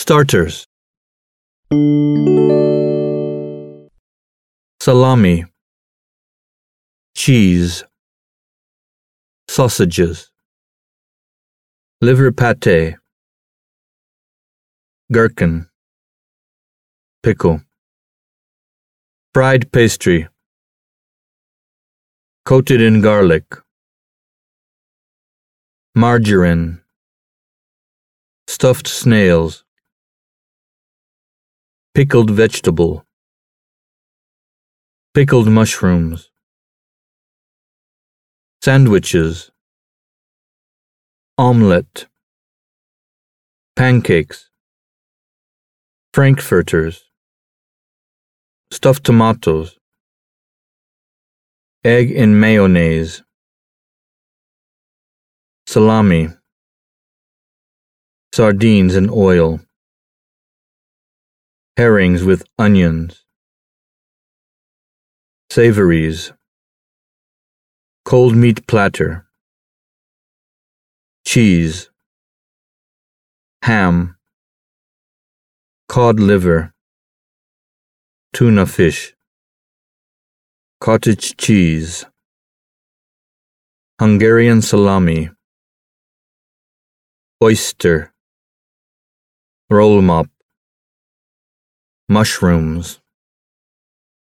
Starters: salami, cheese, sausages, liver pate, gherkin, pickle, fried pastry, coated in garlic, margarine, stuffed snails, pickled vegetable, pickled mushrooms, sandwiches, omelette, pancakes, frankfurters, stuffed tomatoes, egg in mayonnaise, salami, sardines in oil, herrings with onions, savories, cold meat platter, cheese, ham, cod liver, tuna fish, cottage cheese, Hungarian salami, oyster, roll mop, mushrooms.